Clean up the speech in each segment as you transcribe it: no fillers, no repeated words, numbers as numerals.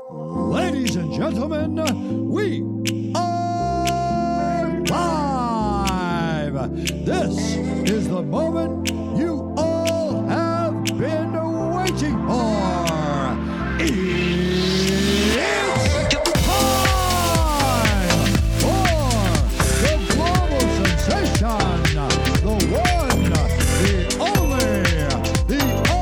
Ladies and gentlemen, we are live! This is the moment you all have been waiting for. It's time for the global sensation, the one, the only, the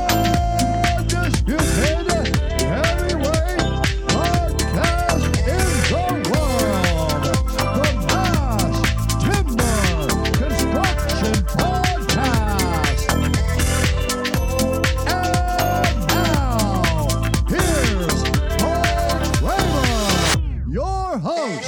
undisputed heavyweight podcast in the world, the Mass Timber Construction Podcast. And now, here's Paul Kramer, your host.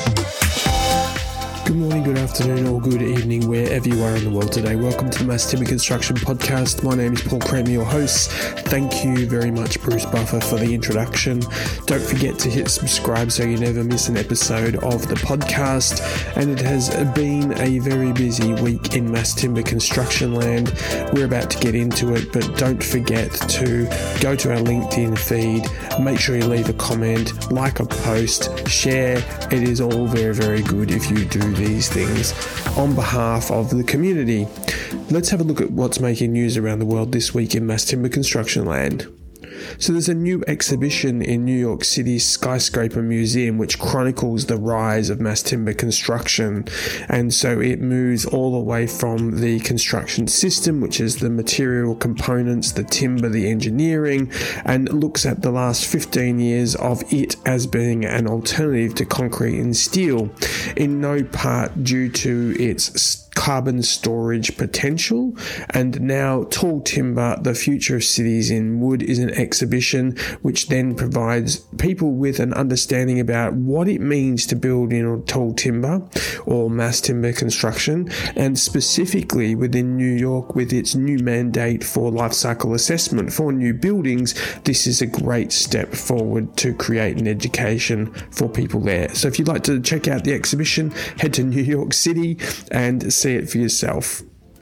Good morning, good afternoon, or good evening, wherever you are in the world today. Welcome to the Mass Timber Construction Podcast. My name is Paul Kramer, your host. Thank you very much, Bruce Buffer, for the introduction. Don't forget to hit subscribe so you never miss an episode of the podcast. And it has been a very busy week in Mass Timber Construction land. We're about to get into it, but don't forget to go to our LinkedIn feed. Make sure you leave a comment, like a post, share. It is all very, very good if you do these things on behalf of the community. Let's have a look at what's making news around the world this week in Mass Timber Construction land. So there's a new exhibition in New York City's Skyscraper Museum which chronicles the rise of mass timber construction, and so it moves all the way from the construction system, which is the material components, the timber, the engineering, and looks at the last 15 years of it as being an alternative to concrete and steel, in no part due to its carbon storage potential. And now Tall Timber, the Future of Cities in Wood, is an exhibition which then provides people with an understanding about what it means to build in tall timber or mass timber construction, and specifically within New York with its new mandate for life cycle assessment for new buildings. This is a great step forward to create an education for people there. So if you'd like to check out the exhibition, head to New York City and see it for yourself.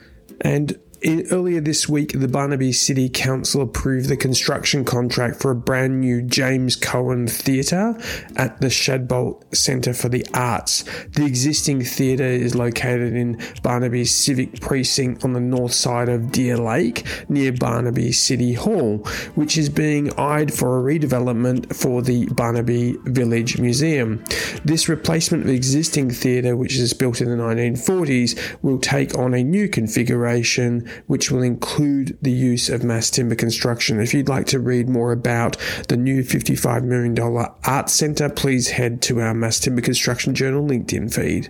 And earlier this week, the Barnaby City Council approved the construction contract for a brand new James Cohen Theatre at the Shadbolt Centre for the Arts. The existing theatre is located in Barnaby's Civic Precinct on the north side of Deer Lake, near Barnaby City Hall, which is being eyed for a redevelopment for the Barnaby Village Museum. This replacement of the existing theatre, which is built in the 1940s, will take on a new configuration which will include the use of mass timber construction. If you'd like to read more about the new $55 million art centre, please head to our Mass Timber Construction Journal LinkedIn feed.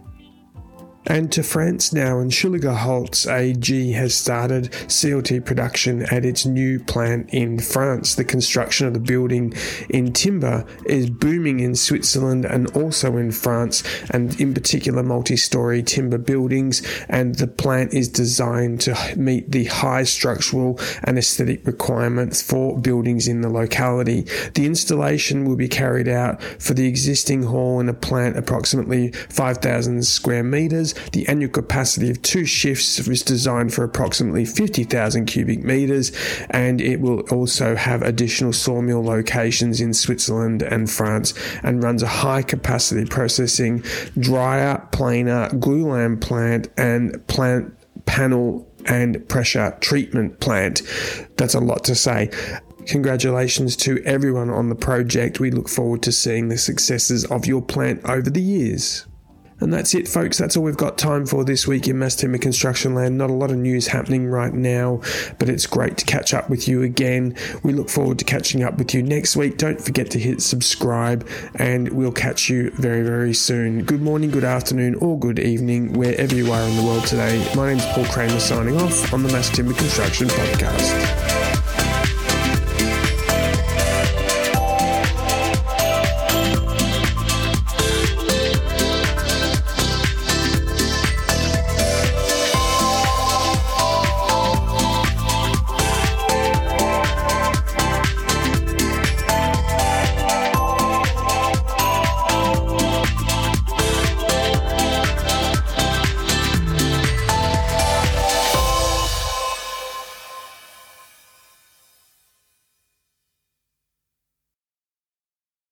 And to France now, and Schüllerholz AG has started CLT production at its new plant in France. The construction of the building in timber is booming in Switzerland and also in France, and in particular multi-story timber buildings, and the plant is designed to meet the high structural and aesthetic requirements for buildings in the locality. The installation will be carried out for the existing hall in a plant approximately 5,000 square metres. The annual capacity of 2 shifts is designed for approximately 50,000 cubic metres, and it will also have additional sawmill locations in Switzerland and France, and runs a high capacity processing, dryer, planer, glulam plant, and plant panel and pressure treatment plant. That's a lot to say. Congratulations to everyone on the project. We look forward to seeing the successes of your plant over the years. And that's it, folks. That's all we've got time for this week in Mass Timber Construction land. Not a lot of news happening right now, but it's great to catch up with you again. We look forward to catching up with you next week. Don't forget to hit subscribe, and we'll catch you very, very soon. Good morning, good afternoon, or good evening, wherever you are in the world today. My name's Paul Kramer signing off on the Mass Timber Construction Podcast.